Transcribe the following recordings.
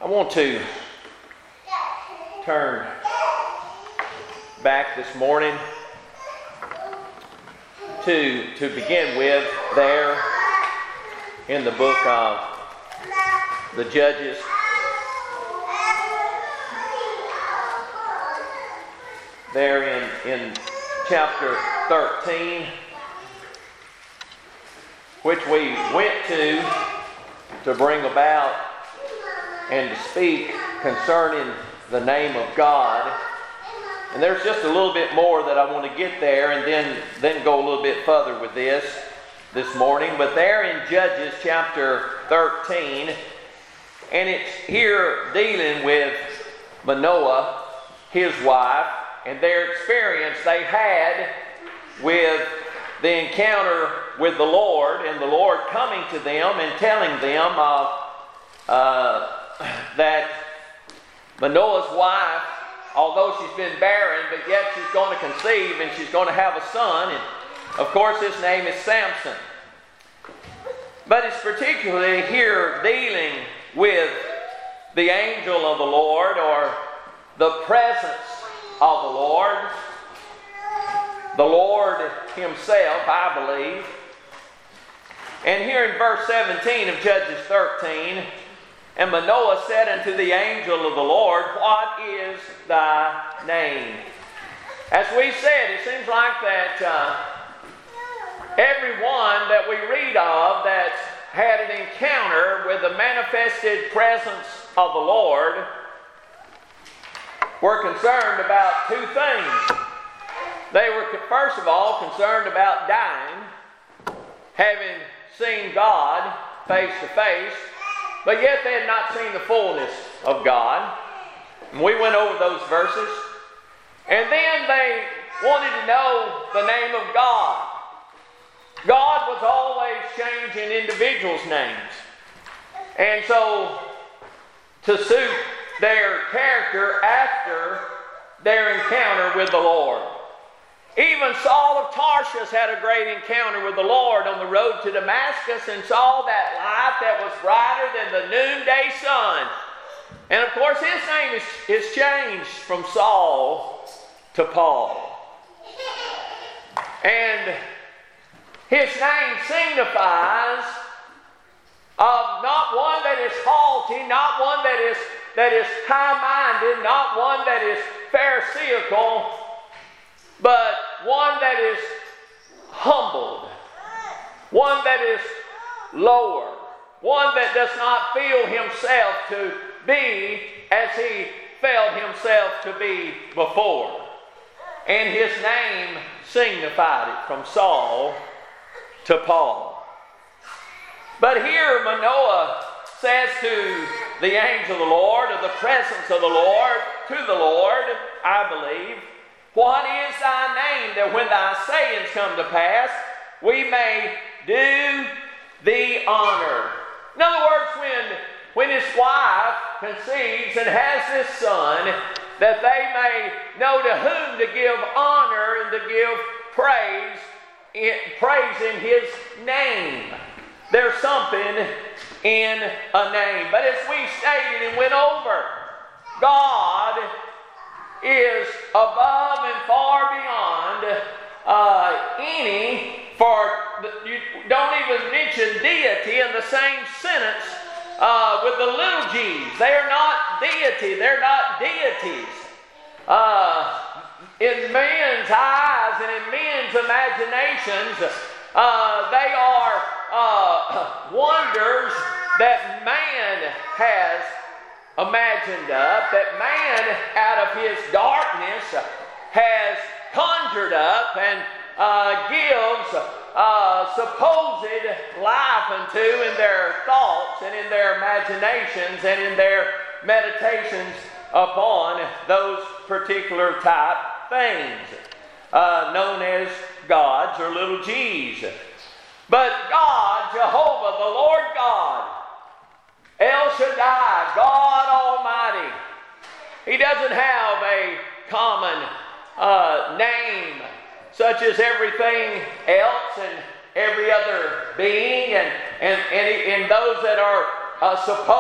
I want to turn back this morning to begin with there in the book of the Judges. There in chapter 13, which we went to bring about and to speak concerning the name of God. And there's just a little bit more that I want to get there and then go a little bit further with this morning. But there in Judges chapter 13, and it's here dealing with Manoah, his wife, and their experience they had with the encounter with the Lord, and the Lord coming to them and telling them that Manoah's wife, although she's been barren, but yet she's going to conceive and she's going to have a son. And of course his name is Samson. But it's particularly here dealing with the angel of the Lord, or the presence of the Lord himself, I believe. And here in verse 17 of Judges 13, and Manoah said unto the angel of the Lord, What is thy name? As we said, it seems like that everyone that we read of that had an encounter with the manifested presence of the Lord were concerned about two things. They were, first of all, concerned about dying, having seen God face to face, but yet they had not seen the fullness of God. And we went over those verses. And then they wanted to know the name of God. God was always changing individuals' names. And so, to suit their character after their encounter with the Lord. Even Saul of Tarsus had a great encounter with the Lord on the road to Damascus and saw that light that was brighter than the noonday sun. And of course his name is changed from Saul to Paul. And his name signifies of not one that is haughty, not one that is high-minded, not one that is pharisaical, but one that is humbled, one that is lower, one that does not feel himself to be as he felt himself to be before. And his name signified it from Saul to Paul. But here Manoah says to the angel of the Lord, or the presence of the Lord, to the Lord, I believe, What is thy name, that when thy sayings come to pass, we may do thee honor? In other words, when his wife conceives and has this son, that they may know to whom to give honor and to give praise in his name. There's something in a name. But as we stated and went over, God is above and far beyond you don't even mention deity in the same sentence with the little g's. They are not deity, they're not deities. In men's eyes and in men's imaginations, they are wonders that man has imagined up, that man out of his darkness has conjured up and gives supposed life unto in their thoughts and in their imaginations and in their meditations upon those particular type things known as gods or little g's. But God, Jehovah, the Lord God, El Shaddai, God Almighty, He doesn't have a common name such as everything else and every other being and those that are supposed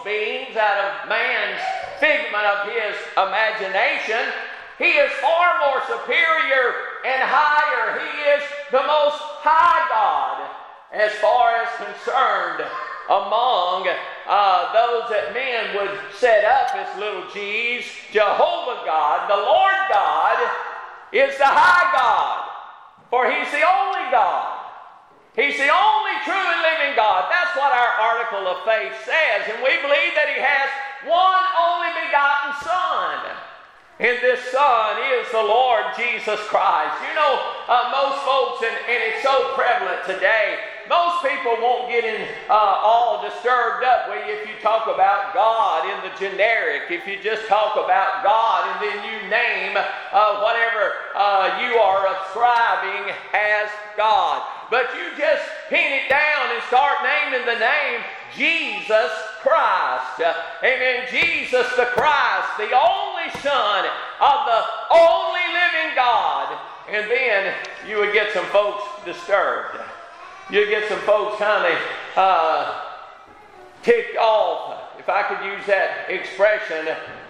beings out of man's figment of his imagination. He is far more superior and higher. He is the most high God as far as concerned among those that men would set up as little g's. Jehovah God, the Lord God, is the high God, for He's the only God. He's the only true and living God. That's what our article of faith says. And we believe that He has one only begotten Son. And this Son is the Lord Jesus Christ. You know, most folks, and it's so prevalent today, most people won't get all disturbed up if you talk about God in the generic. If you just talk about God and then you name whatever you are ascribing as God. But you just pin it down and start naming the name Jesus Christ. Amen. Jesus the Christ, the only Son of the only living God. And then you would get some folks disturbed. You'd get some folks kind of ticked off, if I could use that expression,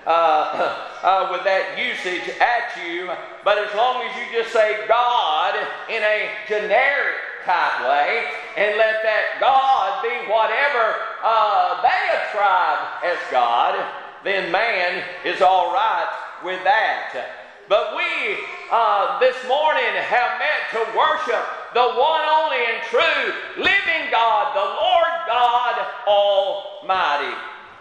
with that usage at you. But as long as you just say God in a generic type way, and let that God be whatever they ascribe as God, then man is all right with that. But we this morning have met to worship the one only and true living God, the Lord God Almighty.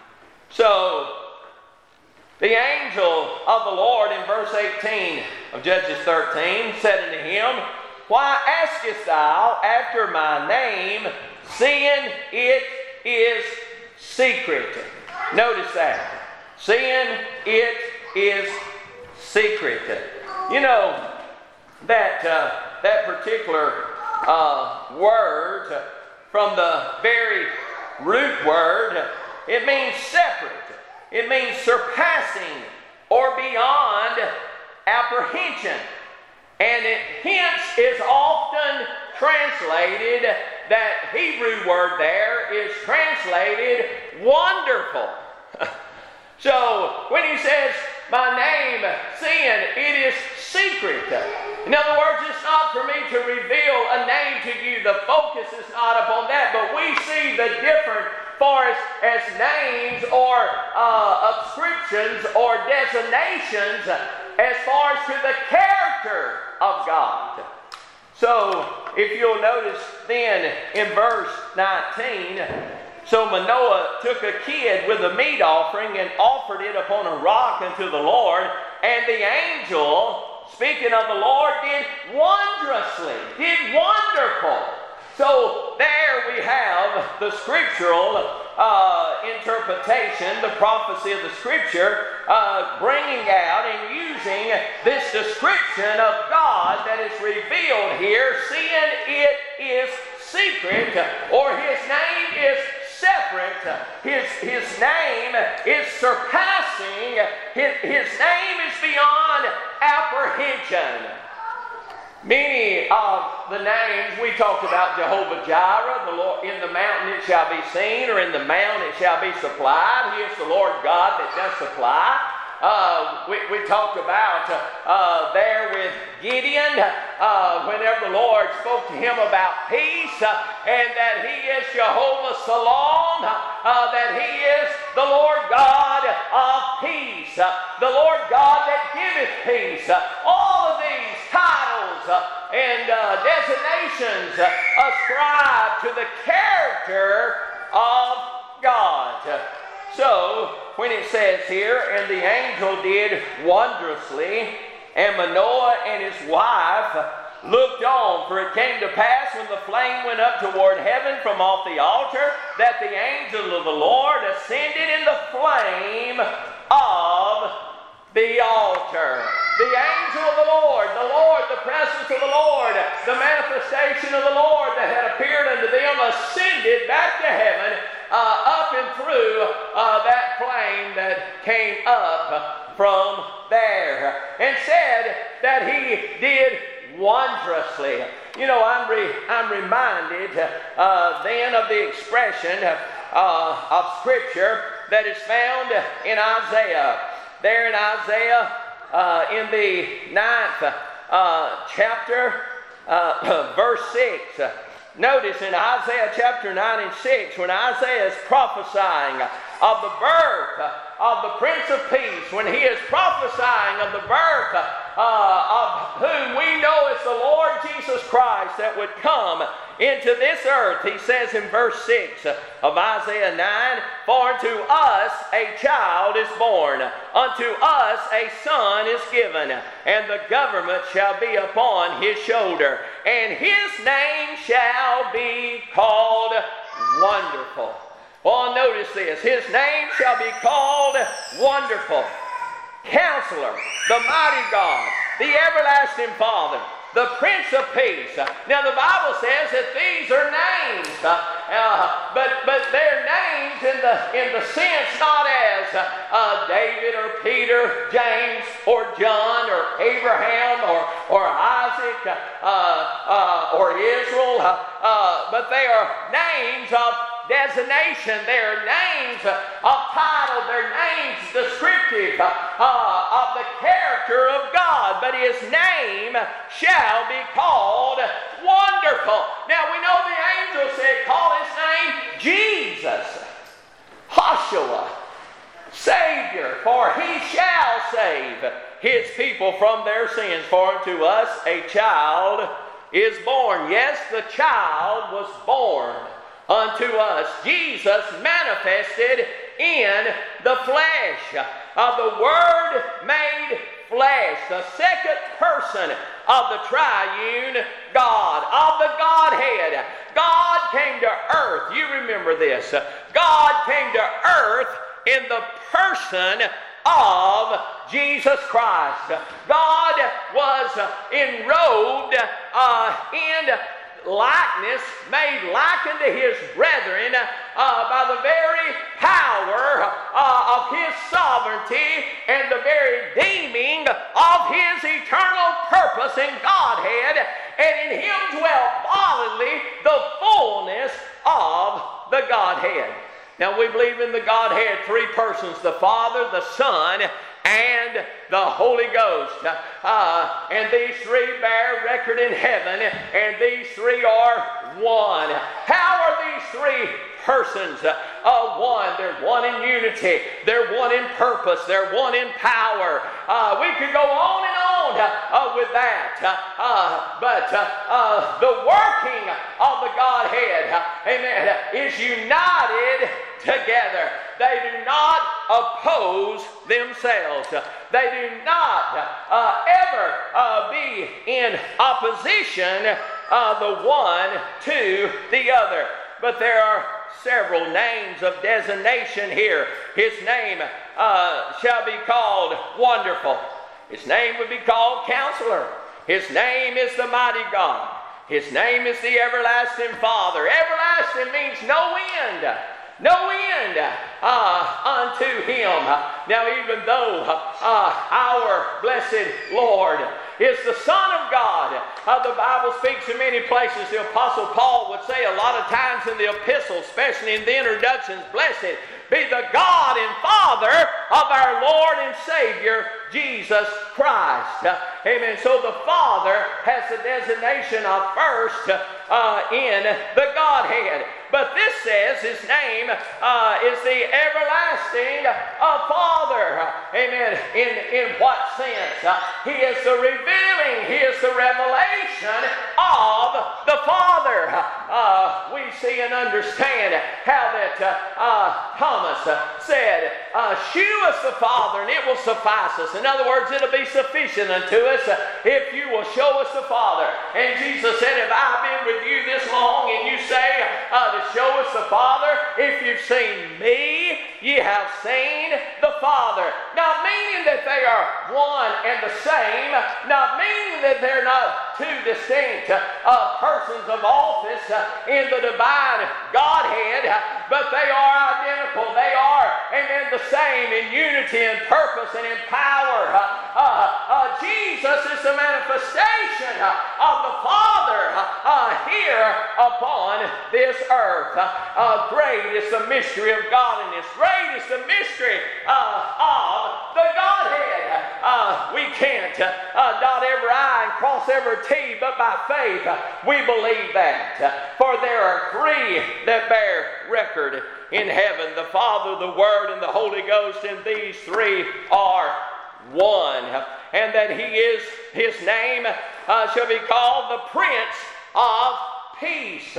So, the angel of the Lord in verse 18 of Judges 13 said unto him, Why askest thou after my name, seeing it is secret? Notice that. Seeing it is secret. You know, that particular word, from the very root word, it means separate. It means surpassing or beyond apprehension. And it hence is often translated, that Hebrew word there is translated wonderful. So when he says, my name, seeing it is secret. In other words, it's not for me to reveal a name to you. The focus is not upon that, but we see the different far as names or ascriptions or designations as far as to the character of God. So, if you'll notice then in verse 19, so Manoah took a kid with a meat offering and offered it upon a rock unto the Lord, and the angel, speaking of the Lord, did wondrously, did wonderful. So there we have the scriptural interpretation, the prophecy of the Scripture, bringing out and using this description of God that is revealed here, seeing it is secret, or His name is separate. His name is surpassing. His name is beyond apprehension. Many of the names we talked about, Jehovah Jireh, the Lord, in the mountain it shall be seen, or in the mount it shall be supplied. He is the Lord God that does supply. We talked about there with Gideon, whenever the Lord spoke to him about peace, and that He is Jehovah Salom, that He is the Lord God of peace, the Lord God that giveth peace. All of these titles and designations ascribed to the character of God. So, when it says here, and the angel did wondrously, and Manoah and his wife looked on, for it came to pass when the flame went up toward heaven from off the altar, that the angel of the Lord ascended in the flame of the altar. The angel of the Lord, the presence of the Lord, the manifestation of the Lord that had appeared unto them ascended back to heaven, up and through that flame that came up from there, and said that He did wondrously. You know, I'm reminded then of the expression of Scripture that is found in Isaiah. There in Isaiah, in the 9th chapter, verse 6. Notice in Isaiah chapter 9 and 6, when Isaiah is prophesying of the birth of the Prince of Peace, when he is prophesying of the birth of whom we know is the Lord Jesus Christ that would come into this earth, he says in verse 6 of Isaiah 9, "For unto us a child is born, unto us a son is given, and the government shall be upon his shoulder, and his name shall be called Wonderful." Well, notice this. His name shall be called Wonderful, Counselor, the Mighty God, the Everlasting Father, the Prince of Peace. Now the Bible says that these are names, but they're names in the sense not as David or Peter, James or John or Abraham or Isaac or Israel, but they are names of designation. They are names of title. They're names descriptive of the character of God. But his name shall be called Wonderful. Now we know the angel said, call his name Jesus, Joshua, Savior, for he shall save his people from their sins. For unto us a child is born. Yes, the child was born unto us. Jesus manifested in the flesh. The Word made flesh. The second person of the triune God, of the Godhead. God came to earth. You remember this. God came to earth in the person of Jesus Christ. God was enrobed in likeness, made like unto his brethren by the very power of his sovereignty and the very deeming of his eternal purpose in Godhead, and in him dwelt bodily the fullness of the Godhead. Now we believe in the Godhead, three persons, the Father, the Son, and the Holy Ghost. And these three bear record in heaven, and these three are one. How are these three persons one? They're one in unity. They're one in purpose. They're one in power. We could go on and on with that. But the working of the Godhead, amen, is united together. They do not oppose themselves. They do not ever be in opposition the one to the other. But there are several names of designation here. His name shall be called Wonderful. His name would be called Counselor. His name is the Mighty God. His name is the Everlasting Father. Everlasting means no end. No end unto him. Now even though our blessed Lord is the Son of God, the Bible speaks in many places. The Apostle Paul would say a lot of times in the epistles, especially in the introductions, blessed be the God and Father of our Lord and Savior, Jesus Christ. Amen. So the Father has the designation of first in the Godhead. But this says his name is the Everlasting Father. Amen. In what sense? He is the revealing, he is the revelation of the Father. We see and understand how that Thomas said, shew us the Father and it will suffice us. In other words, it'll be sufficient unto us if you will show us the Father. And Jesus said, if I've been with you this long and you say to show us the Father, if you've seen me, ye have seen the Father. Not meaning that they are one and the same, not meaning that they're not two distinct persons of office in the divine Godhead, but they are identical. They are, amen, the same in unity and purpose and in power. Jesus is the manifestation of the Father here upon this earth. Great is the mystery of godliness. Great is the mystery of the Godhead. We can't dot every I and cross every T, but by faith we believe that. For there are three that bear record in heaven, the Father, the Word, and the Holy Ghost, and these three are one. And that his name shall be called the Prince of Peace.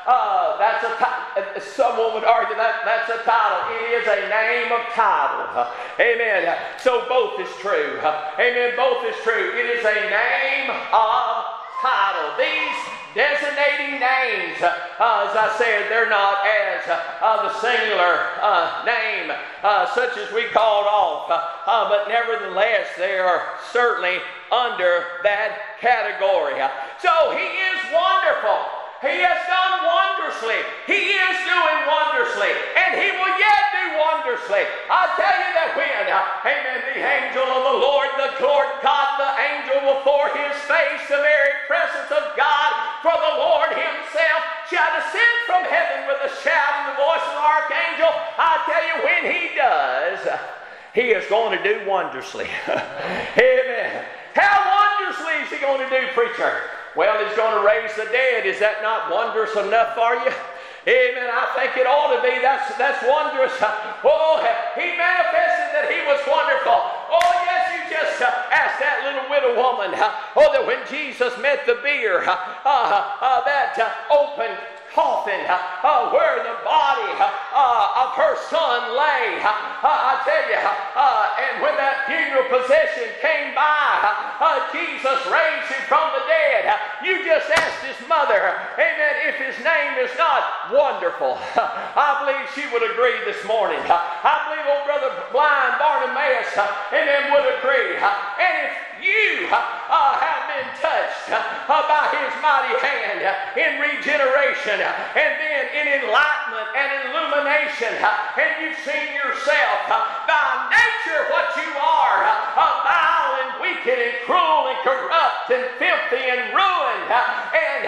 Someone would argue that's a title. It is a name of title. Amen. So both is true. Amen. Both is true. It is a name of title. These designating names, as I said, they're not as the singular name such as we called off, but nevertheless they are certainly under that category. So he is wonderful. He has done wondrously. He is doing wondrously. And he will yet do wondrously. I tell you that when, amen, the angel of the Lord God, the angel before his face, the very presence of God, for the Lord himself shall descend from heaven with a shout and the voice of the archangel. I tell you, when he does, he is going to do wondrously. Amen. How wondrously is he going to do, preacher? Well, he's going to raise the dead. Is that not wondrous enough for you? Amen. I think it ought to be. That's wondrous. Oh, he manifested that he was wonderful. Oh, yes, you just asked that little widow woman. Oh, that when Jesus met the bier, that open coffin where the body of her son lay. I tell you, and when that funeral procession came by, Jesus raised him from the dead. You just asked his mother, amen, if his name is not wonderful. I believe she would agree this morning. I believe old brother blind Bartimaeus, amen, would agree. And if you have been touched by his mighty hand in regeneration and then in enlightenment and illumination, and you've seen yourself by nature what you are, vile and wicked and cruel and corrupt and filthy and ruined, and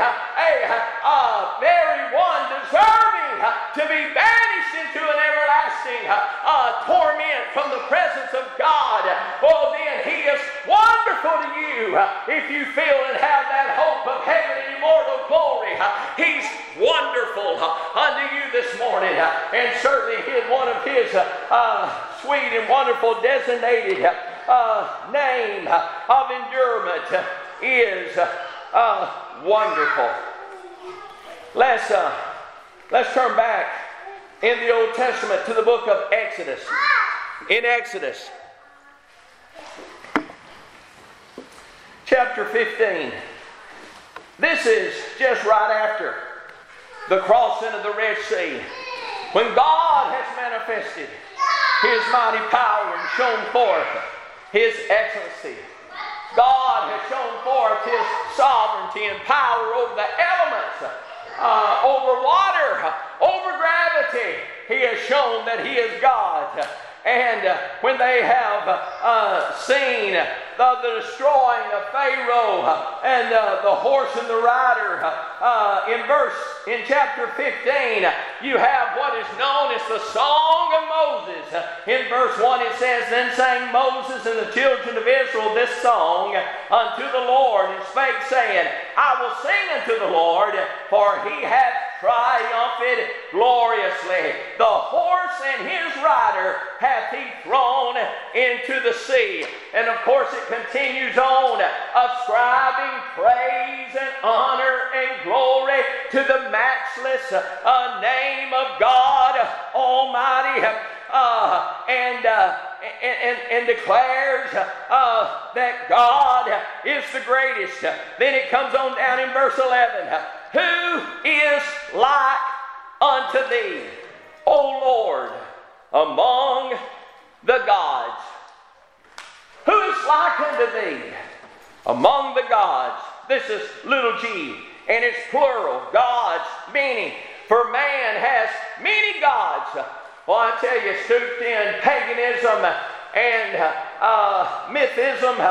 a very one deserving to be banished into an everlasting torment from the presence of God. Oh, then he is wonderful to you if you feel and have that hope of heaven and immortal glory. He's wonderful unto you this morning, and certainly one of his sweet and wonderful designated name of endurement is wonderful. Let's turn back in the Old Testament to the book of Exodus. In Exodus chapter 15. This is just right after the crossing of the Red Sea, when God has manifested his mighty power and shown forth his excellency. God has shown forth his sovereignty and power over the elements, over water, over gravity. He has shown that he is God. And when they have seen the destroying of Pharaoh and the horse and the rider, in chapter 15, you have what is known as the Song of Moses. In verse 1 it says, Then sang Moses and the children of Israel this song unto the Lord, and spake, saying, I will sing unto the Lord, for he hath triumphed gloriously. The horse and his rider hath he thrown into the sea. And of course it continues on, ascribing praise and honor and glory to the matchless name of God Almighty, and declares that God is the greatest. Then it comes on down in verse 11. Who is like unto thee, O Lord, among the gods? Who is like unto thee among the gods? This is little g, and it's plural, gods, meaning, for man has many gods. Well, I tell you, stooped in paganism and mythism,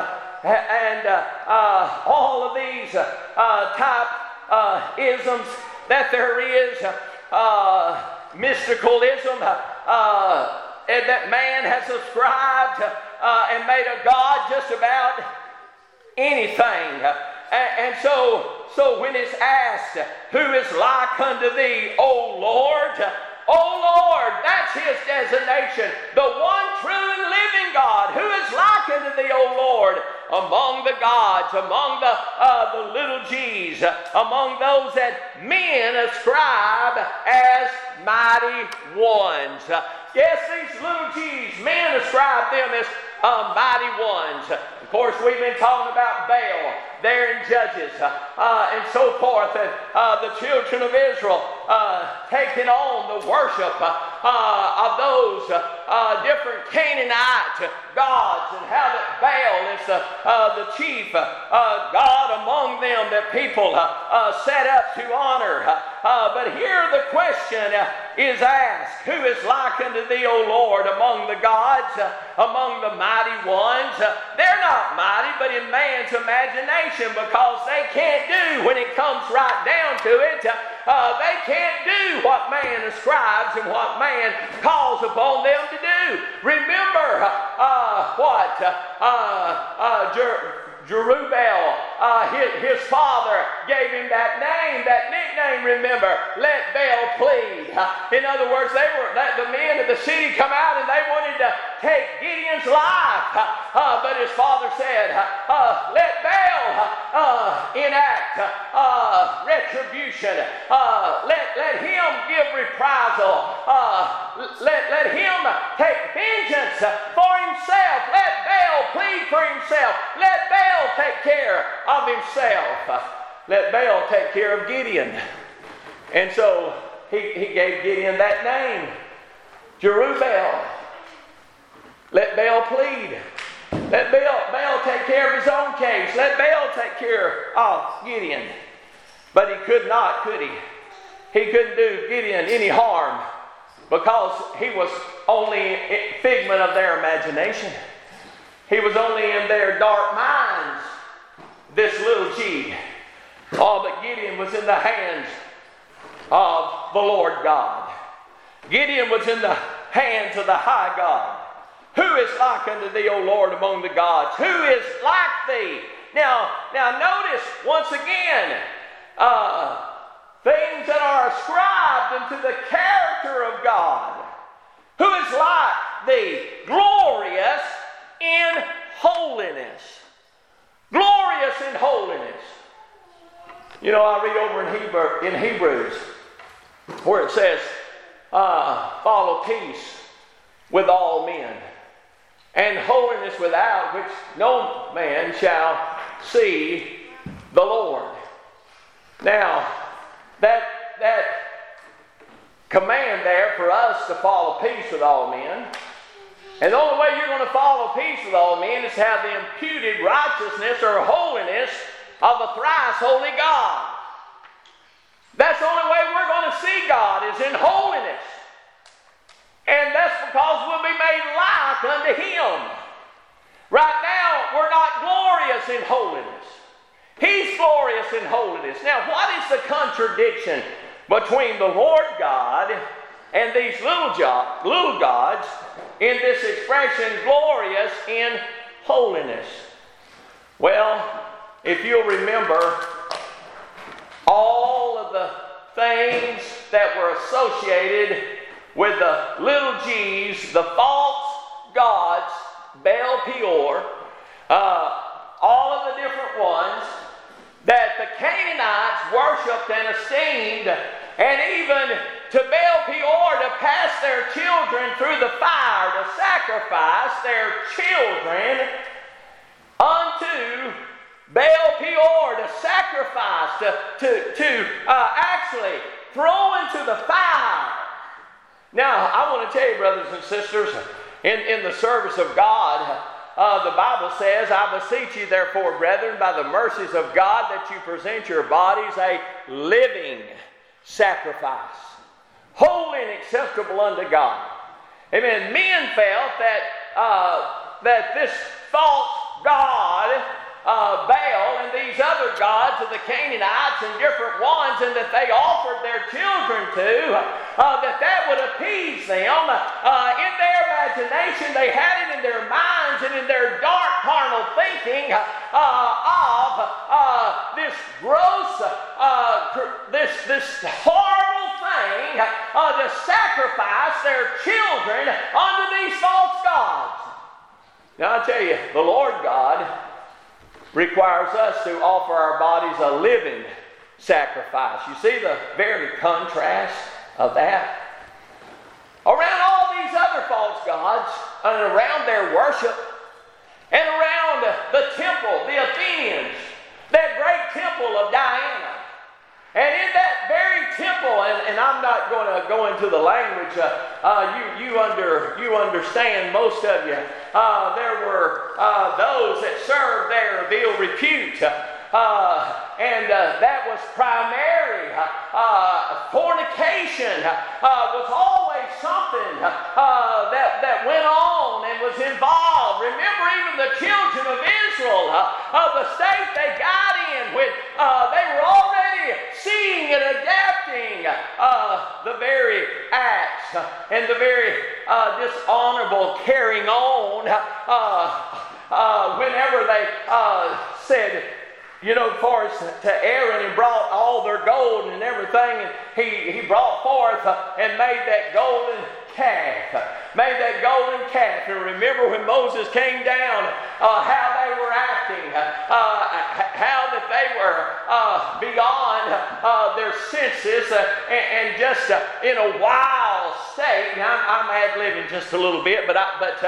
and all of these type isms that there is, mysticalism, and that man has ascribed and made a God just about anything. And so when it's asked, who is like unto thee, O Lord? O Lord, that's his designation. The one true and living God. Who is like unto thee, O Lord? Among the gods, among the little g's, among those that men ascribe as mighty ones. Yes, these little g's, men ascribe them as mighty ones. Of course, we've been talking about Baal there in Judges and so forth, and the children of Israel taking on the worship of those different Canaanite gods, and how that Baal is the chief god among them that people set up to honor. But here the question is asked, who is like unto thee, O Lord, among the gods, among the mighty ones? They're not mighty, but in man's imagination, because they can't do, when it comes right down to it, they can't do what man ascribes and what man calls upon them to do. Remember Jerubbaal, his father gave him that name, that nickname, remember, let Baal plead. In other words, the men of the city come out and they wanted to take Gideon's life. But his father said, let Baal enact retribution. Let him give reprisal. Let him take vengeance for himself. Let Baal plead for himself. Let Baal take care of himself. Let Baal take care of Gideon. And so he gave Gideon that name, Jerubbaal. Let Baal plead. Let Baal take care of his own case. Let Baal take care of Gideon. But he could not, could he? He couldn't do Gideon any harm, because he was only a figment of their imagination. He was only in their dark minds, this little g. Oh, but Gideon was in the hands of the Lord God. Gideon was in the hands of the high God. Who is like unto thee, O Lord, among the gods? Who is like thee? Now notice once again, things that are ascribed unto the character of God. Who is like thee? Glorious in holiness. Glorious in holiness. You know, I read over in Hebrews where it says, follow peace with all men, and holiness without which no man shall see the Lord. Now, that command there for us to follow peace with all men, and the only way you're going to follow peace with all men is to have the imputed righteousness or holiness of a thrice holy God. That's the only way we're going to see God, is in holiness. And that's because we'll be made like unto Him. Right now, we're not glorious in holiness. He's glorious in holiness. Now, what is the contradiction between the Lord God and these little gods in this expression, glorious in holiness? Well, if you'll remember, all of the things that were associated with the little g's, the false gods, Baal Peor, all of the different ones that the Canaanites worshipped and esteemed, and even to Baal Peor to pass their children through the fire, to sacrifice their children unto Baal Peor, to sacrifice, to actually throw into the fire. Now, I want to tell you, brothers and sisters, in the service of God, the Bible says, I beseech you therefore, brethren, by the mercies of God, that you present your bodies a living sacrifice, holy and acceptable unto God. Amen. Men felt that this false God, Baal, and these other gods of the Canaanites and different ones, and that they offered their children to, that would appease them. In their imagination, they had it in their minds and in their dark carnal thinking of this gross, this horrible thing to sacrifice their children unto these false gods. Now I tell you, the Lord God requires us to offer our bodies a living sacrifice. You see the very contrast of that? Around all these other false gods, and around their worship, and around the temple, the Athenians, that great temple of Diana. And in that very temple, and I'm not going to go into the language, you understand, most of you, there were those that served there of ill repute. And that was primary. Fornication was always something that went on and was involved. Remember, even the children of Israel, the state they got in, when they were already seeing and adapting the very acts and the very dishonorable carrying on whenever they said, for us to Aaron and brought all their gold and everything, and he brought forth and made that golden calf. And remember when Moses came down, how they were acting, how that they were beyond their senses and just in a wild state. Now I'm ad-libbing just a little bit, but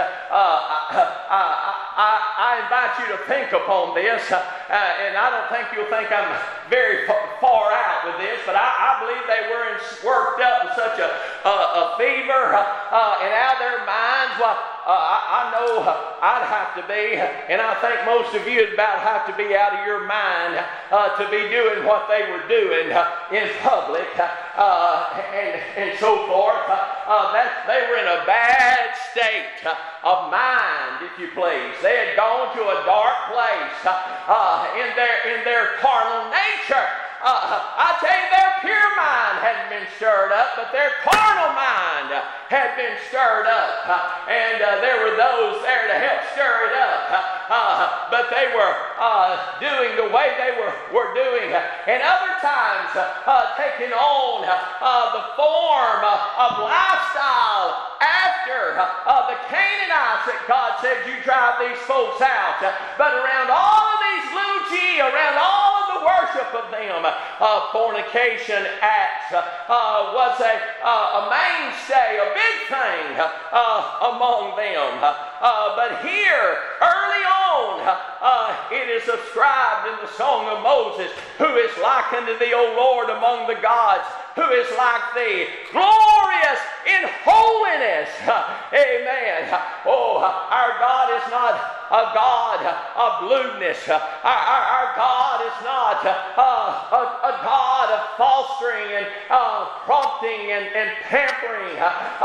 I invite you to think upon this, and I don't think you'll think I'm very far out with this, but I believe they were worked up in such a fever and out of their minds. Well, I know I'd have to be, and I think most of you would about have to be out of your mind to be doing what they were doing in public and so forth. That they were in a bad state of mind, if you please. They had gone to a dark place in their carnal nature. I tell you, their pure mind hadn't been stirred up, but their carnal mind had been stirred up. And there were those there to help stir it up. But they were doing the way they were doing. And other times taking on the form of lifestyle after the Canaanites that God said, you drive these folks out. But around all of these little G, around all of the worship of them, fornication acts was a mainstay, a big thing among them. But here, early on, it is ascribed in the Song of Moses, who is like unto thee, O Lord, among the gods, who is like thee, glorious in holiness. Amen. Oh, our God is not a God of lewdness. Our God is not a God of fostering and prompting and pampering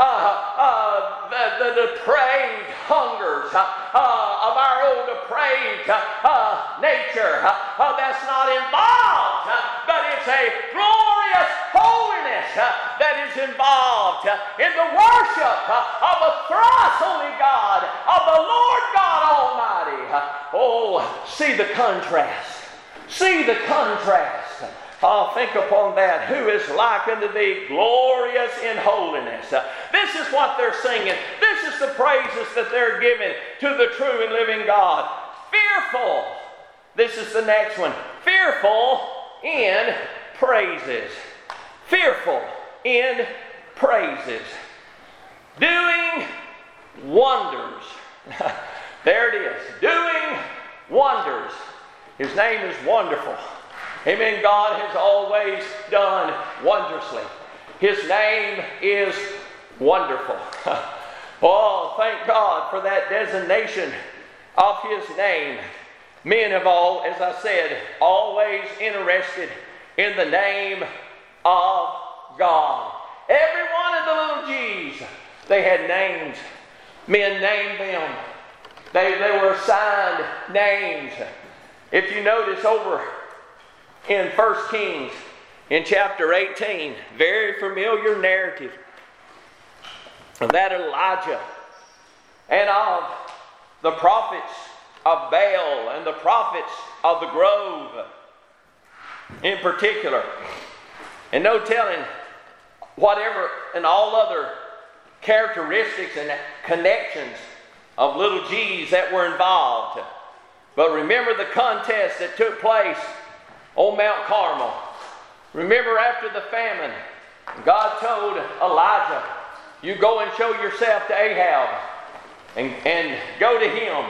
the depraved hungers of our old depraved nature. That's not involved, but it's a glorious holiness that is involved in the worship of a thrice holy God, of the Lord God Almighty. Oh, see the contrast. See the contrast. Think upon that. Who is like unto thee, glorious in holiness. This is what they're singing. This is the praises that they're giving to the true and living God. Fearful. This is the next one. Fearful in praises. Fearful in praises. Doing wonders. There it is. Doing wonders. His name is Wonderful. Amen. God has always done wondrously. His name is Wonderful. Oh, thank God for that designation of His name. Men have all, as I said, always interested in the name of God. Every one of the little G's, they had names. Men named them. They were assigned names. If you notice over in 1 Kings, in chapter 18, very familiar narrative of that Elijah and of the prophets of Baal and the prophets of the grove in particular. And no telling whatever and all other characteristics and connections of little G's that were involved. But remember the contest that took place on Mount Carmel. Remember after the famine, God told Elijah, you go and show yourself to Ahab and go to him.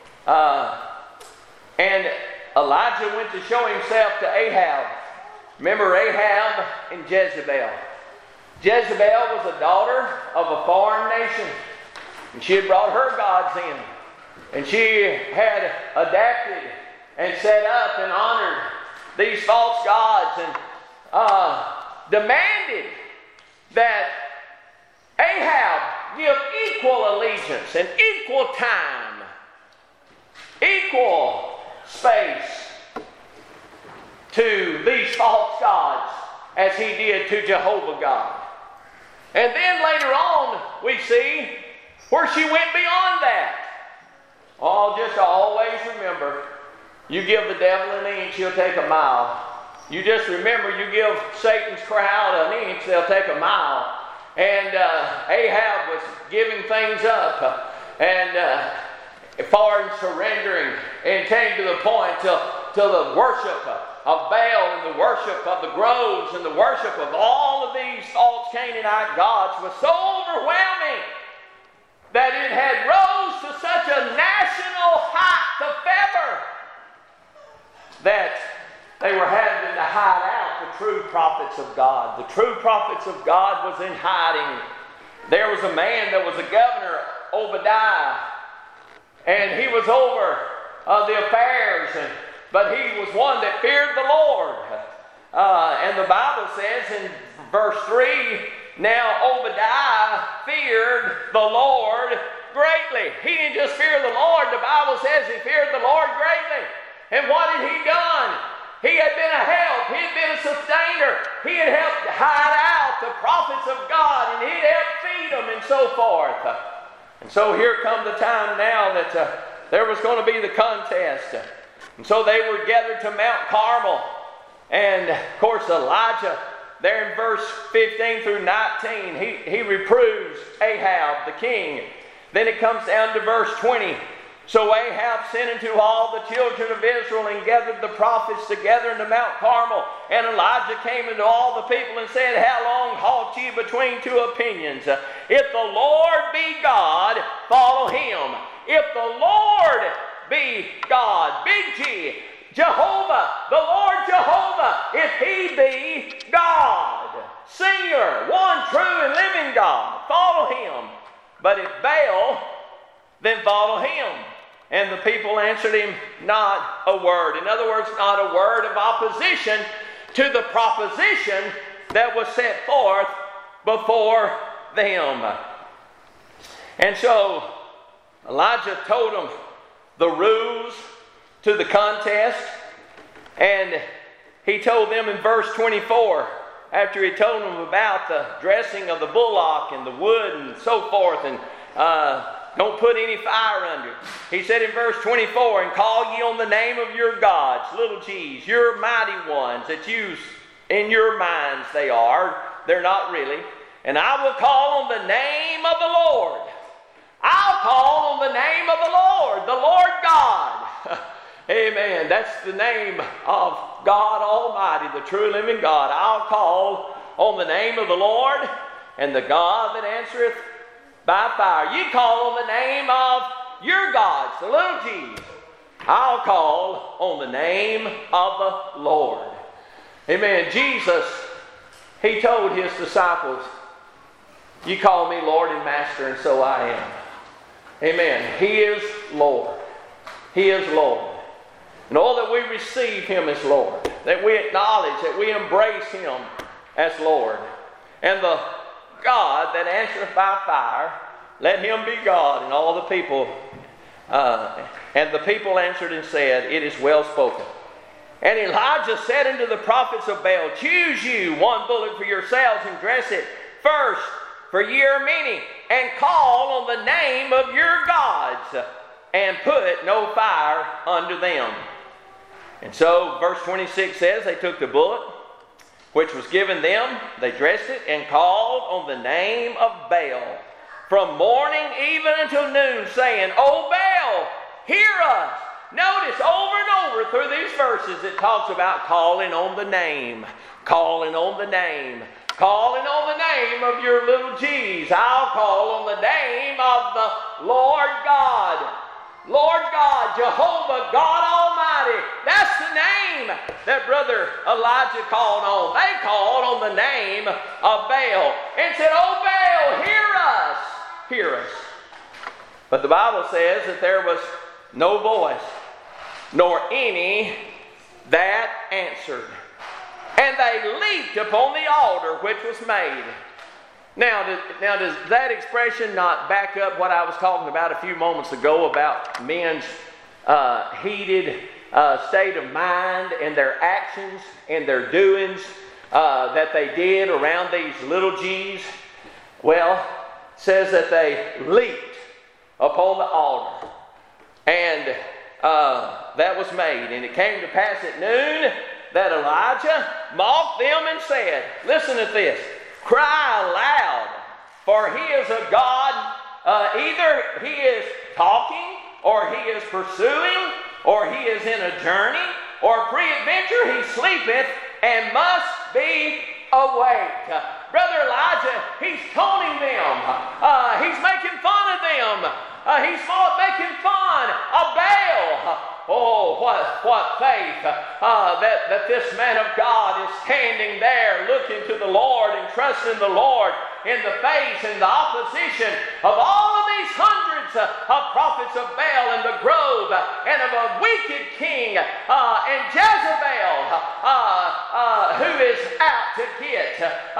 And Elijah went to show himself to Ahab. Remember Ahab and Jezebel. Jezebel was a daughter of a foreign nation. And she had brought her gods in. And she had adapted and set up and honored these false gods and demanded that Ahab give equal allegiance and equal time, equal space to these false gods as he did to Jehovah God. And then later on we see where she went beyond that. Oh, just always remember, you give the devil an inch, he'll take a mile. You just remember, you give Satan's crowd an inch, they'll take a mile. And Ahab was giving things up and far in surrendering, and came to the point till the worship of Baal and the worship of the groves and the worship of all of these false Canaanite gods was so overwhelming that it had rose to such a national height of fervor that they were having to hide out the true prophets of God. The true prophets of God was in hiding. There was a man that was a governor, Obadiah, and he was over the affairs, but he was one that feared the Lord. And the Bible says in verse 3, now Obadiah feared the Lord greatly. He didn't just fear the Lord. The Bible says he feared the Lord greatly. And what had he done? He had been a help. He had been a sustainer. He had helped hide out the prophets of God, and he had helped feed them and so forth. And so here come the time now that there was going to be the contest. And so they were gathered to Mount Carmel. And of course Elijah, there in verse 15 through 19, he reproves Ahab the king. Then it comes down to verse 20. So Ahab sent unto all the children of Israel and gathered the prophets together into Mount Carmel. And Elijah came unto all the people and said, how long halt ye between two opinions? If the Lord be God, follow him. If the Lord be God, big G, Jehovah, the Lord Jehovah, if he be God, senior, one true and living God, follow him. But if Baal, then follow him. And the people answered him not a word. In other words, not a word of opposition to the proposition that was set forth before them. And so Elijah told them the rules to the contest, and he told them in verse 24, after he told them about the dressing of the bullock and the wood and so forth, and don't put any fire under it. He said in verse 24, and call ye on the name of your gods, little g's, your mighty ones that you, in your minds they are, they're not really. And I will call on the name of the Lord. I'll call on the name of the Lord God. Amen. That's the name of God Almighty, the true living God. I'll call on the name of the Lord and the God that answereth by fire. You call on the name of your gods, the little g's. I'll call on the name of the Lord. Amen. Jesus, he told his disciples, you call me Lord and Master, and so I am. Amen. He is Lord. He is Lord. And all that we receive him as Lord, that we acknowledge, that we embrace him as Lord. And the God that answereth by fire, let him be God. And all the people And the people answered and said, It is well spoken. And Elijah said unto the prophets of Baal, Choose you one bullock for yourselves, and dress it first, for ye are many, and call on the name of your gods, and put no fire unto them. And so verse 26 says, they took the bullock which was given them, they dressed it, and called on the name of Baal from morning even until noon, saying, O Baal, hear us. Notice over and over through these verses it talks about calling on the name, calling on the name, calling on the name of your little G's. I'll call on the name of the Lord God. Lord God, Jehovah, God Almighty. That's the name that Brother Elijah called on. They called on the name of Baal and said, Oh Baal, hear us. Hear us. But the Bible says that there was no voice, nor any that answered. And they leaped upon the altar which was made. Now, does that expression not back up what I was talking about a few moments ago about men's heated state of mind and their actions and their doings that they did around these little G's? Well, it says that they leaped upon the altar. And that was made. And it came to pass at noon that Elijah mocked them and said, listen to this, cry aloud, for he is a God, either he is talking, or he is pursuing, or he is in a journey, or peradventure he sleepeth and must be awake. Brother Elijah, he's taunting them. He's making fun of them. He's making fun of Baal. Oh, what faith that this man of God is standing there looking to the Lord and trusting the Lord in the face and the opposition of all of these hundreds of prophets of Baal in the grove and of a wicked king and Jezebel who is out to get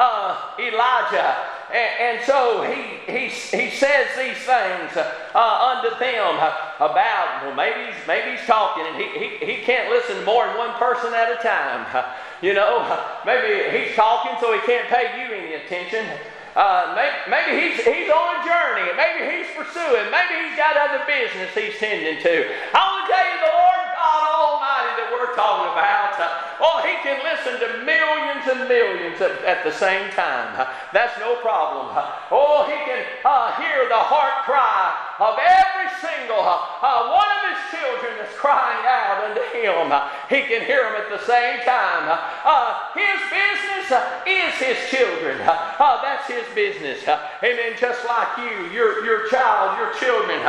Elijah. And so he says these things unto them about, well, maybe he's talking and he can't listen to more than one person at a time. You know, maybe he's talking so he can't pay you any attention. Maybe he's on a journey. Maybe he's pursuing. Maybe he's got other business he's tending to. I want to tell you, the Lord God Almighty that we're talking about, he can listen to millions and millions at the same time. That's no problem. He can hear the heart cry of every single one of his children that's crying out unto him. He can hear them at the same time. His business is his children. That's his business. Amen. Just like you, your child, your children,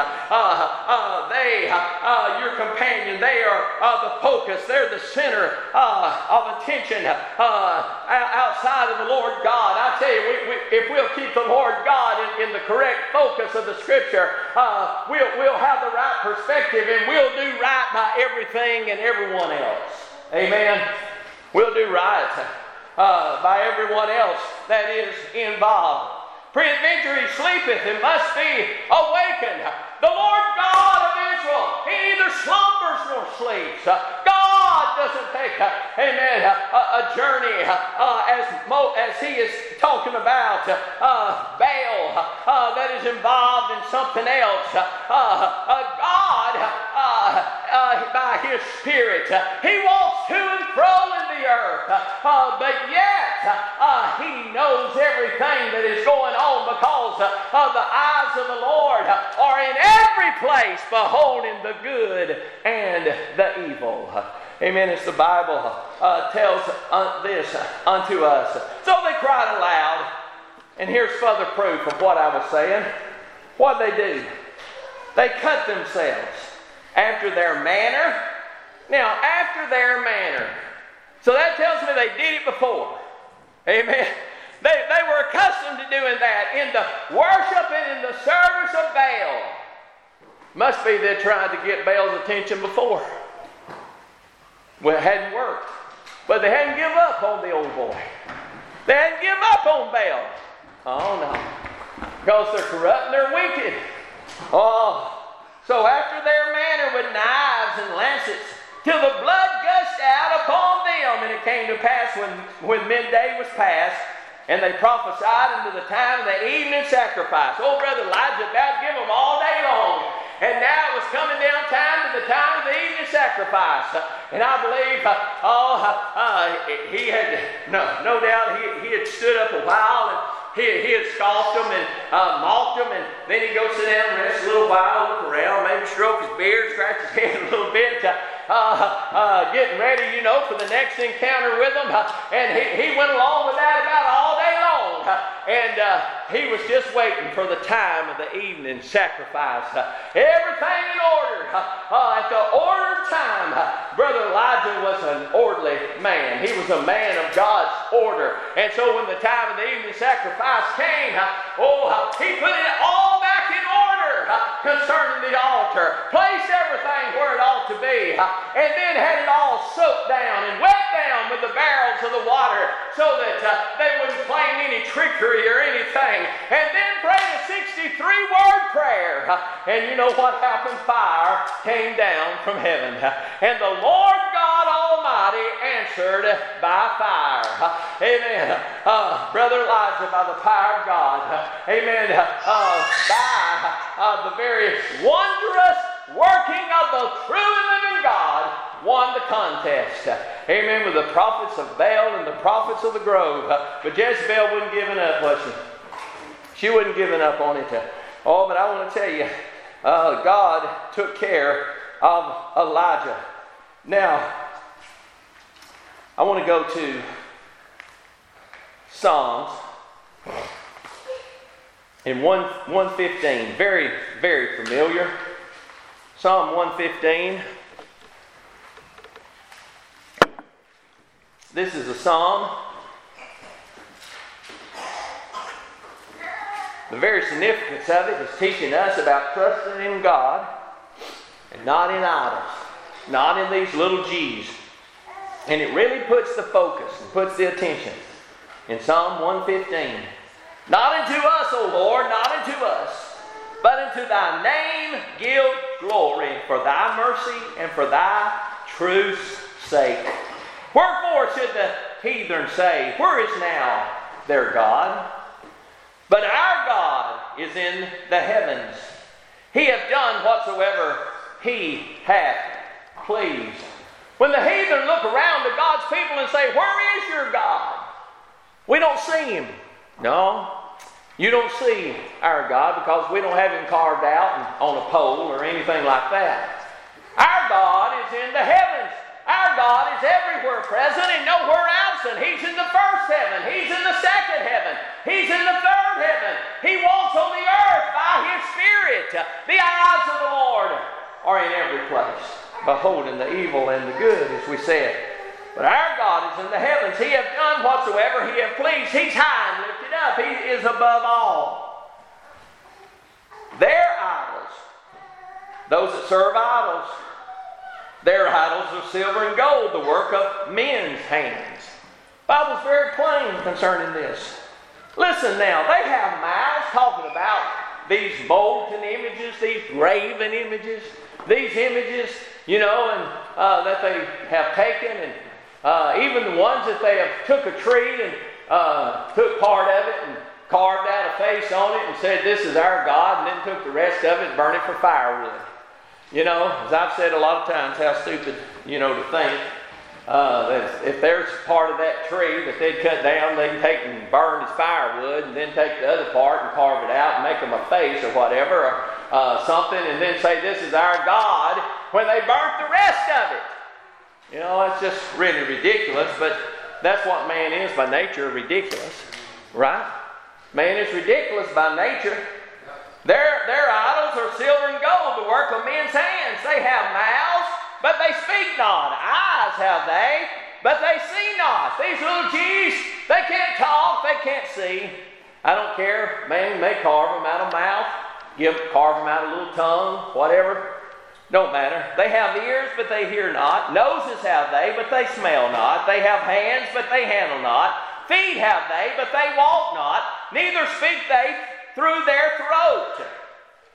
your companion, they are the focus. They're the center of attention outside of the Lord God. I tell you, if we'll keep the Lord God in the correct focus of the Scripture, we'll have the right perspective and we'll do right by everything and everyone else. Amen. We'll do right by everyone else that is involved. Peradventure he sleepeth and must be awakened. The Lord God of Israel, he neither slumbers nor sleeps. God doesn't take a journey as he is talking about Baal that is involved in something else. God, by his Spirit, he walks to and fro in the earth, but yet he knows everything that is going on because the eyes of the Lord are in every place, beholding the good and the evil. Amen. As the Bible tells this unto us. So they cried aloud, and here's further proof of what I was saying. What did they do? They cut themselves after their manner. Now, after their manner. So that tells me they did it before. Amen. They were accustomed to doing that in the worship and in the service of Baal. Must be they tried to get Baal's attention before. Well, it hadn't worked. But they hadn't given up on the old boy. They hadn't given up on Baal. Oh, no. Because they're corrupt and they're wicked. So after their manner with knives and lancets, till the blood gushed out upon them. And it came to pass when midday was past, and they prophesied unto the time of the evening sacrifice. Oh, Brother Elijah about give them all day long. And now it was coming down time to the time of the evening sacrifice. And I believe, he had, no doubt, he had stood up a while, and he had scoffed them and mocked them, and then he'd go sit down and rest a little while, look around, maybe stroke his beard, scratch his head a little bit, getting ready, for the next encounter with them. And he went along with that about all day long. And he was just waiting for the time of the evening sacrifice. Everything in order. At the ordered time, Brother Elijah was an orderly man. He was a man of God's order. And so when the time of the evening sacrifice came, he put it all back in order concerning the altar. Placed everything where it ought to be. And then had it all soaked down and wet down with the barrels of the water so that they wouldn't claim any trickery or anything. And then prayed a 63-word prayer. And you know what happened? Fire came down from heaven. And the Lord God Almighty answered by fire. Amen. Brother Elijah, by the power of God. Amen. By the very wondrous working of the true and living God, won the contest. Amen. With the prophets of Baal and the prophets of the grove. But Jezebel wasn't giving up, was she? She wasn't giving up on it. But I want to tell you, God took care of Elijah. Now, I want to go to Psalms in 115. Very, very familiar. Psalm 115. This is a psalm. The very significance of it is teaching us about trusting in God and not in idols, not in these little G's. And it really puts the focus and puts the attention in Psalm 115. Not unto us, O Lord, not unto us, but unto thy name give glory for thy mercy and for thy truth's sake. Wherefore should the heathen say, where is now their God? But our God is in the heavens. He hath done whatsoever he hath pleased. When the heathen look around to God's people and say, where is your God? We don't see him. No, you don't see our God because we don't have him carved out on a pole or anything like that. Our God is in the heavens. Our God is everywhere present and nowhere absent. He's in the first heaven. He's in the second heaven. He's in the third heaven. He walks on the earth by his Spirit. The eyes of the Lord are in every place, beholding the evil and the good, as we said. But our God is in the heavens. He hath done whatsoever he hath pleased. He's high and lifted up. He is above all. Their idols, those that serve idols, their idols of silver and gold, the work of men's hands. The Bible's very plain concerning this. Listen now, they have mouths talking about these molten images, these graven images, these images, and that they have taken, and even the ones that they have took a tree and took part of it and carved out a face on it and said, this is our God, and then took the rest of it and burned it for firewood. As I've said a lot of times, how stupid, to think that if there's part of that tree that they'd cut down, they can take and burn as firewood and then take the other part and carve it out and make them a face or whatever, or something, and then say, this is our God, when they burnt the rest of it. That's just really ridiculous, but that's what man is by nature, ridiculous, right? Man is ridiculous by nature. Their idols are silver and gold, the work of men's hands. They have mouths, but they speak not. Eyes have they, but they see not. These little G's, they can't talk, they can't see. I don't care. Man may carve them out of mouth, carve them out a little tongue, whatever. Don't matter. They have ears, but they hear not. Noses have they, but they smell not. They have hands, but they handle not. Feet have they, but they walk not. Neither speak they through their throat.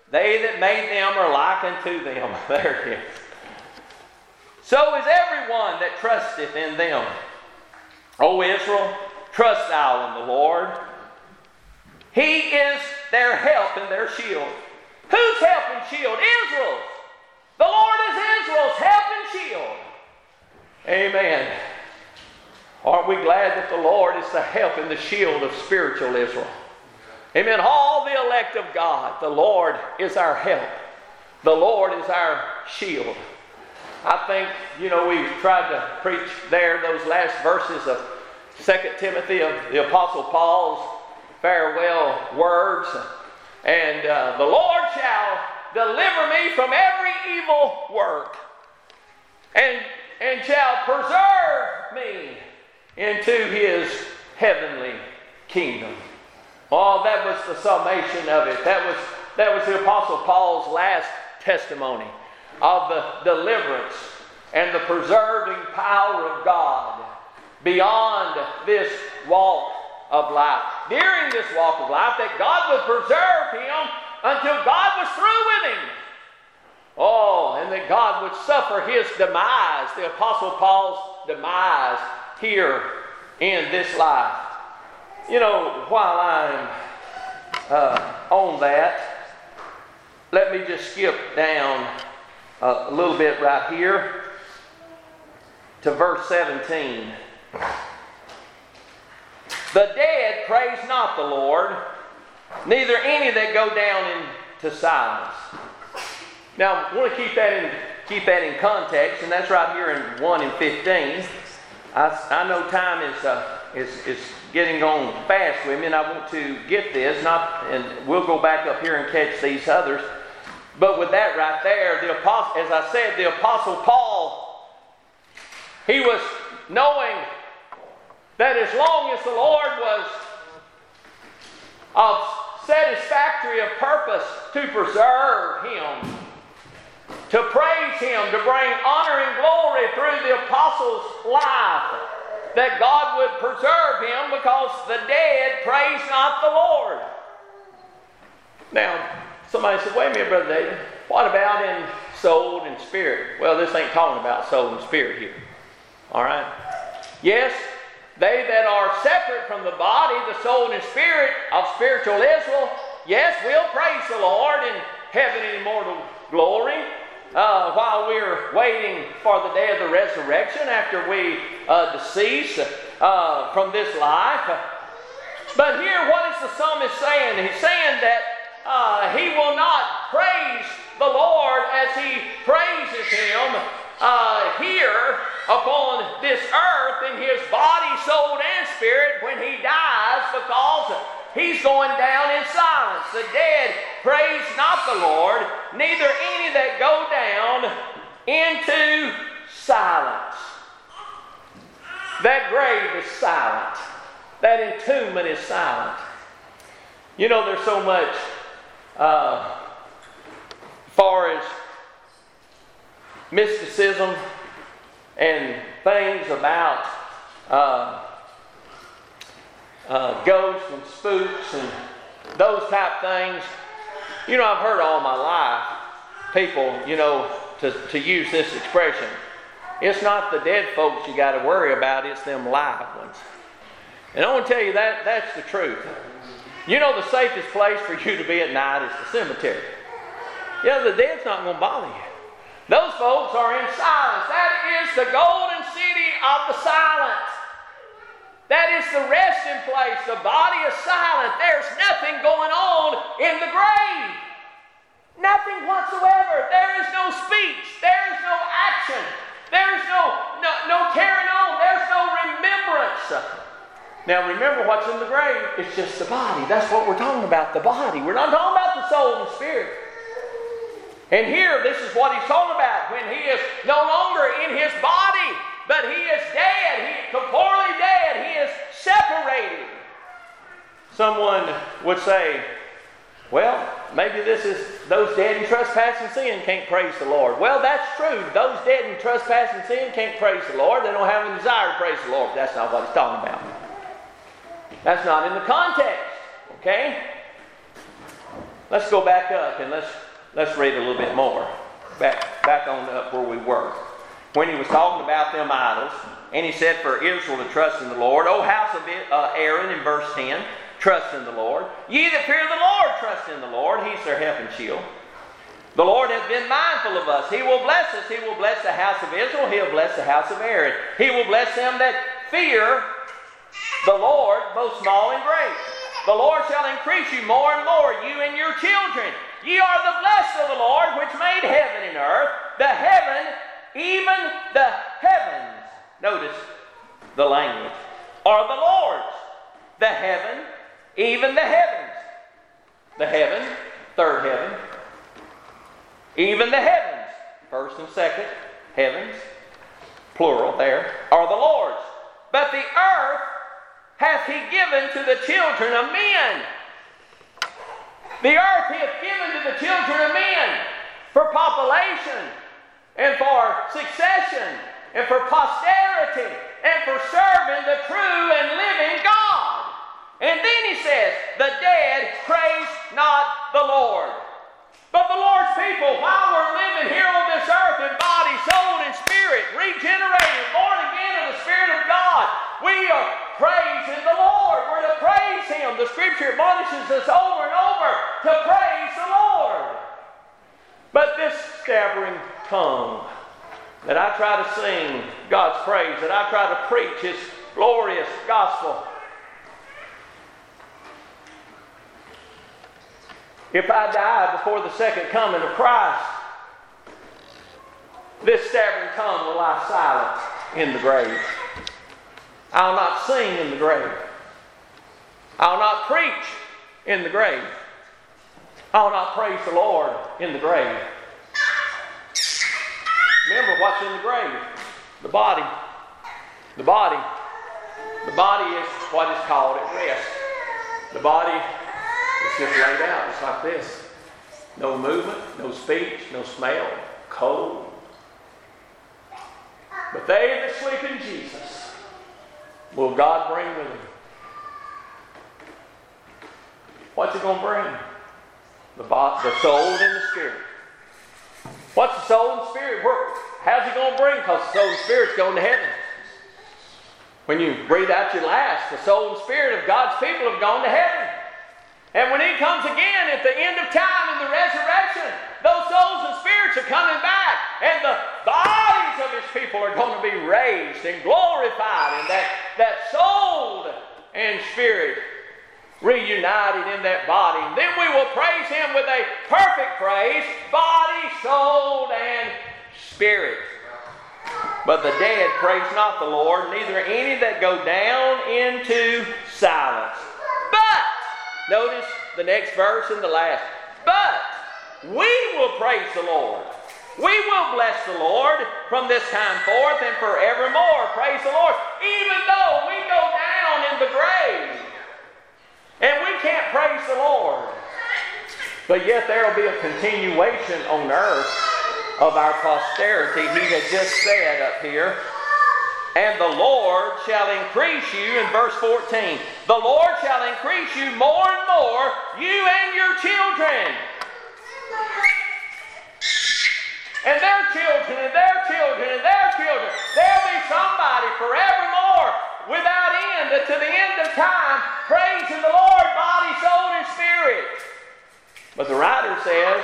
They that made them are like unto them. There it is. So is everyone that trusteth in them. O Israel, trust thou in the Lord. He is their help and their shield. Whose help and shield? Israel's. The Lord is Israel's help and shield. Amen. Aren't we glad that the Lord is the help and the shield of spiritual Israel? Amen. All the elect of God, the Lord is our help. The Lord is our shield. I think, we tried to preach there those last verses of 2 Timothy of the Apostle Paul's farewell words. And the Lord shall deliver me from every evil work and shall preserve me into His heavenly kingdom. Oh, that was the summation of it. That was the Apostle Paul's last testimony of the deliverance and the preserving power of God beyond this walk of life. During this walk of life, that God would preserve him until God was through with him. Oh, and that God would suffer his demise, the Apostle Paul's demise here in this life. While I'm on that, let me just skip down a little bit right here to verse 17. The dead praise not the Lord, neither any that go down into silence. Now, I want to keep that in context, and that's right here in 1 and 15. I know time is getting on fast with me, and I want to get this, and we'll go back up here and catch these others. But with that right there, as I said, the Apostle Paul, he was knowing that as long as the Lord was of satisfactory of purpose to preserve him, to praise him, to bring honor and glory through the apostle's life, that God would preserve him because the dead praise not the Lord. Now, somebody said, wait a minute, Brother David, what about in soul and spirit? Well, this ain't talking about soul and spirit here. All right? Yes, they that are separate from the body, the soul and spirit of spiritual Israel, yes, will praise the Lord in heaven and immortal glory while we're waiting for the day of the resurrection after we decease from this life. But here, what is the psalmist saying? He's saying that he will not praise the Lord as he praises him here upon this earth in his body, soul, and spirit when he dies, because he's going down in silence. The dead praise not the Lord, neither any that go down into silence. That grave is silent. That entombment is silent. There's so much far as mysticism and things about ghosts and spooks and those type things. I've heard all my life people, to use this expression. It's not the dead folks you got to worry about, it's them live ones. And I want to tell you that's the truth. The safest place for you to be at night is the cemetery. The dead's not going to bother you. Those folks are in silence. That is the golden city of the silent. That is the resting place. The body is silent. There's nothing going on in the grave. Nothing whatsoever. There is no speech. There is no action. There is no carrying on. There's no remembrance. Now remember what's in the grave. It's just the body. That's what we're talking about, the body. We're not talking about the soul and spirit. And here, this is what he's talking about. When he is no longer in his body, but he is dead. He is corporally dead. He is separated. Someone would say, well, maybe this is those dead in trespass and sin can't praise the Lord. Well, that's true. Those dead in trespass and sin can't praise the Lord. They don't have a desire to praise the Lord. But that's not what he's talking about. That's not in the context. Okay? Let's go back up and let's read a little bit more. Back on up where we were. When he was talking about them idols, and he said for Israel to trust in the Lord. O house of Aaron, in verse 10, trust in the Lord. Ye that fear the Lord, trust in the Lord. He's their help and shield. The Lord hath been mindful of us. He will bless us. He will bless the house of Israel. He'll bless the house of Aaron. He will bless them that fear the Lord, both small and great. The Lord shall increase you more and more, you and your children. Ye are the blessed of the Lord, which made heaven and earth, the heaven, even the heavens. Notice the language. Are the Lord's. The heaven, even the heavens. The heaven, third heaven. Even the heavens, first and second heavens, plural there, are the Lord's. But the earth hath he given to the children of men. The earth he hath given to the children of men for population and for succession and for posterity and for serving the true and living God. And then he says, the dead praise not the Lord. But the Lord's people, while we're living here on this earth in body, soul, and spirit, regenerated, born again of the Spirit of God, we are praising the Lord. We're to praise Him. The Scripture admonishes us over and over to praise the Lord. But this stammering tongue that I try to sing God's praise, that I try to preach His glorious gospel, if I die before the second coming of Christ, this stammering tongue will lie silent in the grave. I'll not sing in the grave. I'll not preach in the grave. I'll not praise the Lord in the grave. Remember what's in the grave? The body. The body. The body is what is called at rest. The body is just laid out just like this. No movement, no speech, no smell, cold. But they that sleep in Jesus will God bring with Him. What's He going to bring? The soul and the spirit. What's the soul and spirit? How's He going to bring? Because the soul and spirit's going to heaven. When you breathe out your last, the soul and spirit of God's people have gone to heaven. And when He comes again at the end of time in the resurrection, those souls and spirits are coming back. And the bodies of His people are going to be raised and glorified. And that soul and spirit reunited in that body. And then we will praise Him with a perfect praise, body, soul, and spirit. But the dead praise not the Lord, neither any that go down into silence. But, notice the next verse and the last. But we will praise the Lord. We will bless the Lord from this time forth and forevermore. Praise the Lord. Even though we go down in the grave and we can't praise the Lord, but yet there will be a continuation on earth of our posterity. He had just said up here, and the Lord shall increase you, in verse 14, the Lord shall increase you more and more, you and your children. And their children, and their children, and their children. There'll be somebody forevermore, without end, to the end of time, praising the Lord, body, soul, and spirit. But the writer says,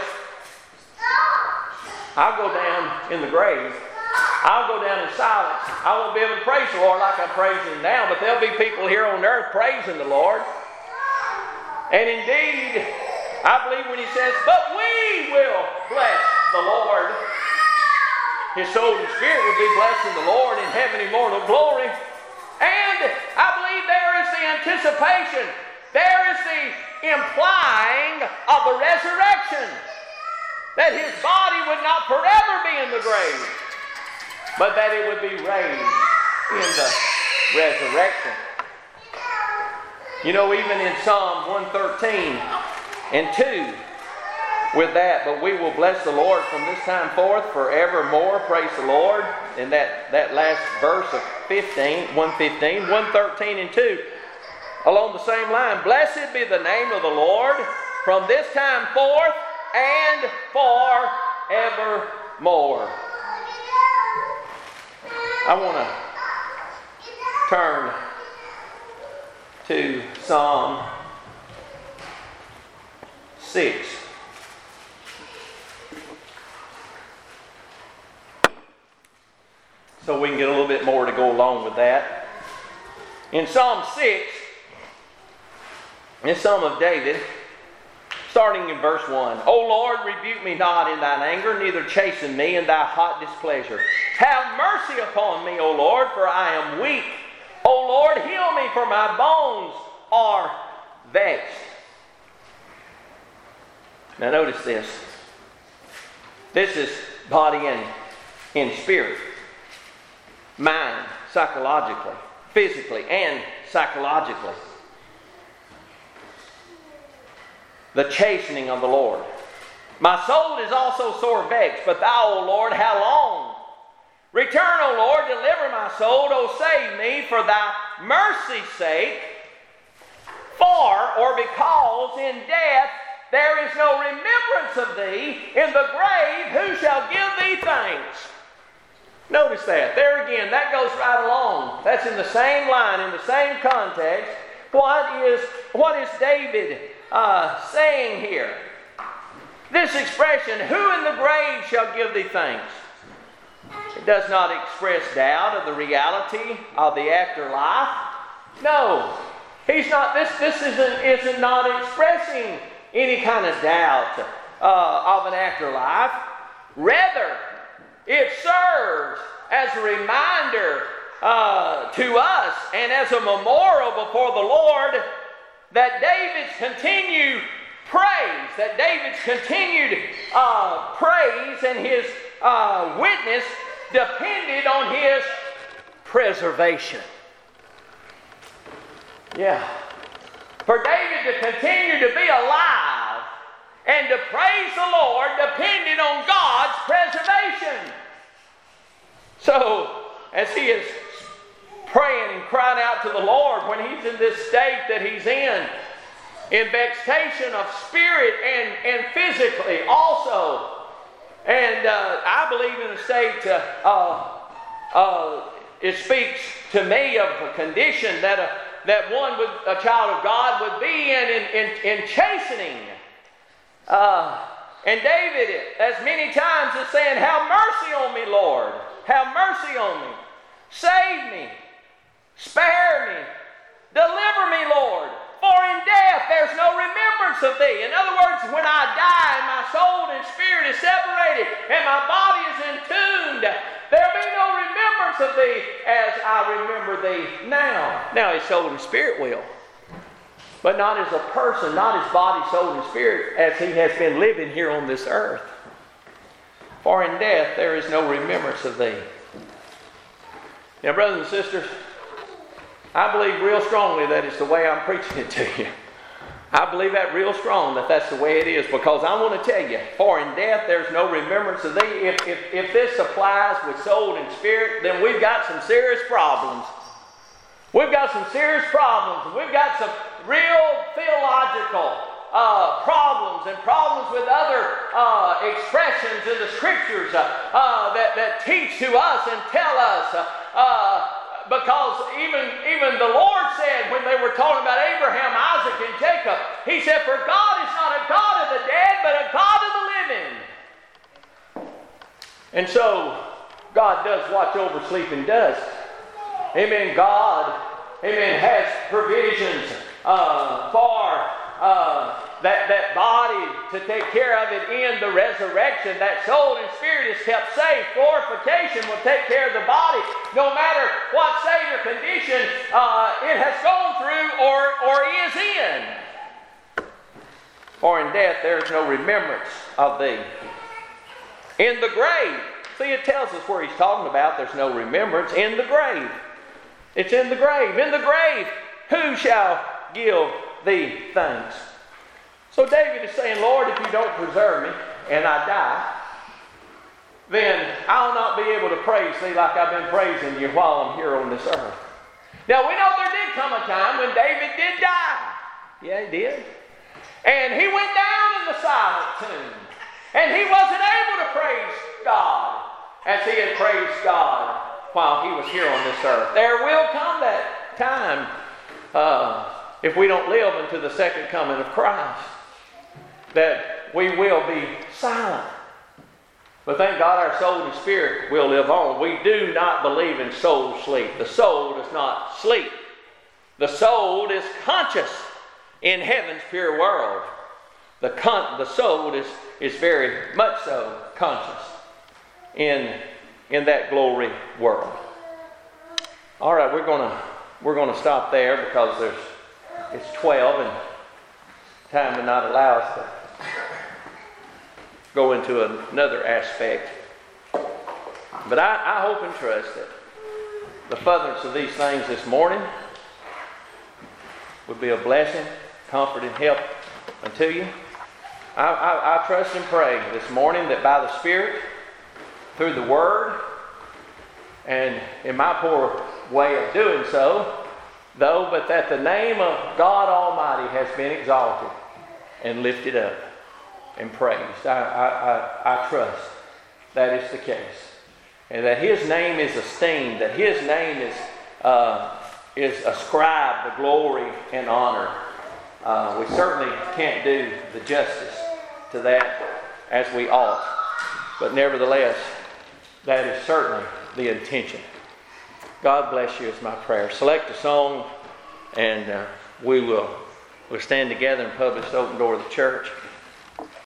I'll go down in the grave. I'll go down in silence. I won't be able to praise the Lord like I'm praising Him now, but there'll be people here on earth praising the Lord. And indeed, I believe when He says, but we will bless the Lord, His soul and spirit will be blessing the Lord in heaven immortal glory. And I believe there is the anticipation, there is the implying of the resurrection, that His body would not forever be in the grave, but that it would be raised in the resurrection. You know, even in Psalm 113 and 2, with that, but we will bless the Lord from this time forth forevermore. Praise the Lord. In that last verse of 115, 113 and 2, along the same line, blessed be the name of the Lord, from this time forth and forevermore. I want to turn to Psalm 6. So we can get a little bit more to go along with that. In Psalm 6, in Psalm of David, starting in verse 1. O Lord, rebuke me not in thine anger, neither chasten me in thy hot displeasure. Have mercy upon me, O Lord, for I am weak. O Lord, heal me, for my bones are vexed. Now notice this. This is body and spirit. Mind, psychologically, physically, and psychologically. The chastening of the Lord. My soul is also sore vexed, but thou, O Lord, how long? Return, O Lord, deliver my soul, O save me, for thy mercy's sake. For, or because, in death there is no remembrance of thee, in the grave who shall give thee thanks? Notice that. There again, that goes right along. That's in the same line, in the same context. What is David saying here? This expression, who in the grave shall give thee thanks? It does not express doubt of the reality of the afterlife. No, he's not. This isn't not expressing any kind of doubt of an afterlife. Rather, it serves as a reminder to us and as a memorial before the Lord that David's continued praise, that David's continued praise and his witness depended on his preservation. Yeah. For David to continue to be alive and to praise the Lord depended on God's preservation. So, as he is praying and crying out to the Lord when he's in this state that he's in vexation of spirit and physically also. And I believe in a state, it speaks to me of a condition that a child of God would be in chastening. And David, as many times, is saying, have mercy on me, Lord. Have mercy on me. Save me. Spare me. Deliver me, Lord. For in death there's no remembrance of thee. In other words, when I die and my soul and spirit is separated and my body is entombed, there'll be no remembrance of thee as I remember thee now. Now his soul and spirit will. But not as a person, not his body, soul, and spirit as he has been living here on this earth. For in death there is no remembrance of thee. Now, brothers and sisters, I believe real strongly that it's the way I'm preaching it to you. I believe that real strong that that's the way it is, because I want to tell you, for in death there's no remembrance of thee. If this applies with soul and spirit, then we've got some serious problems. We've got some serious problems. We've got some real theological problems and problems with other expressions in the Scriptures that teach to us and tell us. Because even the Lord said when they were talking about Abraham, Isaac, and Jacob, He said, for God is not a God of the dead, but a God of the living. And so, God does watch over sleeping dust. Amen. God, amen, has provisions for that body to take care of it in the resurrection. That soul and spirit is kept safe. Glorification will take care of the body no matter what state or condition it has gone through or is in. For in death there is no remembrance of thee. In the grave. See, it tells us where he's talking about there's no remembrance. In the grave. It's in the grave. In the grave, who shall give thee thanks? So David is saying, Lord, if you don't preserve me and I die, then I'll not be able to praise thee like I've been praising you while I'm here on this earth. Now we know there did come a time when David did die. Yeah, he did. And he went down in the silent tomb. And he wasn't able to praise God as he had praised God while he was here on this earth. There will come that time, if we don't live into the second coming of Christ, that we will be silent. But thank God our soul and spirit will live on. We do not believe in soul sleep. The soul does not sleep. The soul is conscious in heaven's pure world. The soul is very much so conscious in that glory world. All right, we're gonna stop there because it's 12 and time will not allow us to go into another aspect. But I hope and trust that the furtherance of these things this morning would be a blessing, comfort, and help unto you. I trust and pray this morning that by the Spirit, through the Word, and in my poor way of doing so, but that the name of God Almighty has been exalted and lifted up and praised. I trust that is the case. And that His name is esteemed, that His name is ascribed the glory and honor. We certainly can't do the justice to that as we ought. But nevertheless, that is certainly the intention. God bless you is my prayer. Select a song and we'll stand together and publish the open door of the church.